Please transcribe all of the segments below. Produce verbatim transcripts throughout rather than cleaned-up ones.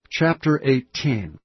Chapter eighteen.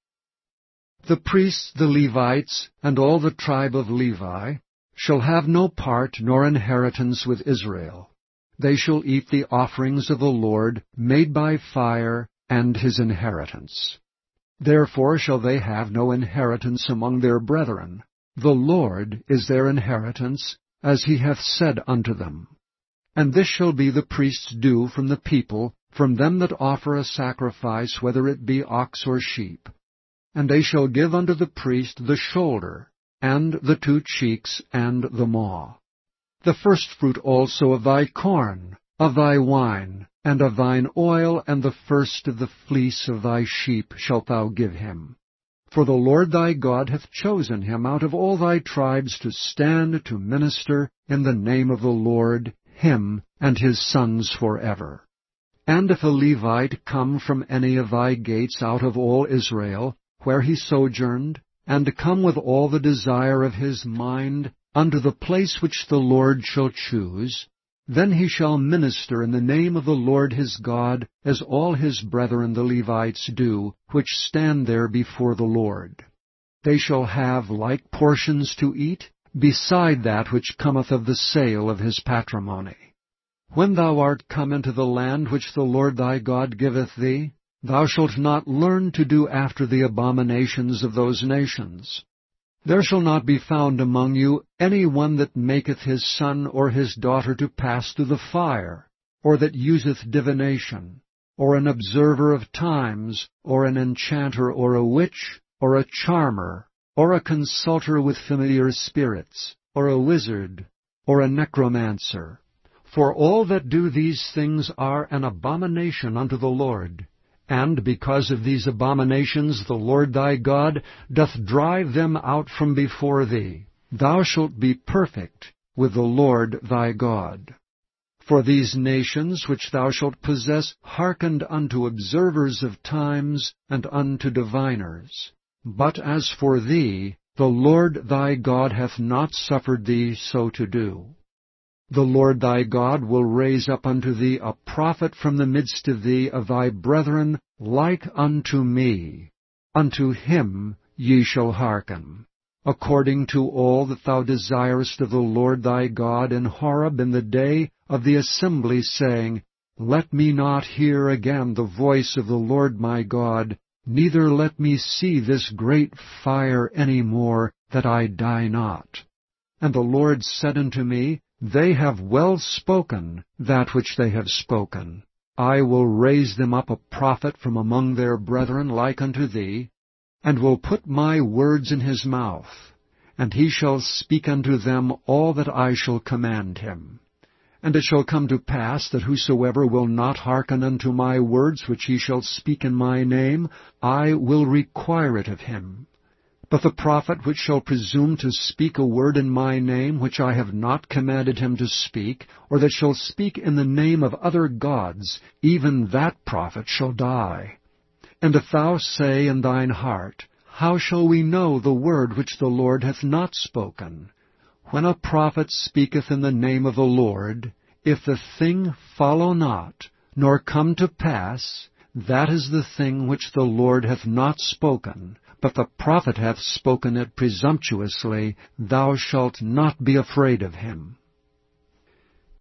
The priests, the Levites, and all the tribe of Levi, shall have no part nor inheritance with Israel. They shall eat the offerings of the Lord, made by fire, and his inheritance. Therefore shall they have no inheritance among their brethren. The Lord is their inheritance, as he hath said unto them. And this shall be the priest's due from the people, from them that offer a sacrifice, whether it be ox or sheep. And they shall give unto the priest the shoulder, and the two cheeks, and the maw. The firstfruit also of thy corn, of thy wine, and of thine oil, and the first of the fleece of thy sheep shalt thou give him. For the Lord thy God hath chosen him out of all thy tribes to stand to minister in the name of the Lord, him and his sons forever. And if a Levite come from any of thy gates out of all Israel, where he sojourned, and come with all the desire of his mind unto the place which the Lord shall choose, then he shall minister in the name of the Lord his God, as all his brethren the Levites do, which stand there before the Lord. They shall have like portions to eat, beside that which cometh of the sale of his patrimony. When thou art come into the land which the Lord thy God giveth thee, thou shalt not learn to do after the abominations of those nations. There shall not be found among you any one that maketh his son or his daughter to pass through the fire, or that useth divination, or an observer of times, or an enchanter, or a witch, or a charmer, or a consulter with familiar spirits, or a wizard, or a necromancer. For all that do these things are an abomination unto the Lord. And because of these abominations the Lord thy God doth drive them out from before thee. Thou shalt be perfect with the Lord thy God. For these nations which thou shalt possess hearkened unto observers of times, and unto diviners. But as for thee, the Lord thy God hath not suffered thee so to do. The Lord thy God will raise up unto thee a prophet from the midst of thee of thy brethren, like unto me. Unto him ye shall hearken, according to all that thou desirest of the Lord thy God in Horeb in the day of the assembly, saying, Let me not hear again the voice of the Lord my God, neither let me see this great fire any more, that I die not. And the Lord said unto me, They have well spoken that which they have spoken. I will raise them up a prophet from among their brethren like unto thee, and will put my words in his mouth, and he shall speak unto them all that I shall command him. And it shall come to pass that whosoever will not hearken unto my words which he shall speak in my name, I will require it of him. But the prophet which shall presume to speak a word in my name which I have not commanded him to speak, or that shall speak in the name of other gods, even that prophet shall die. And if thou say in thine heart, How shall we know the word which the Lord hath not spoken? When a prophet speaketh in the name of the Lord, if the thing follow not, nor come to pass, that is the thing which the Lord hath not spoken, but the prophet hath spoken it presumptuously, thou shalt not be afraid of him.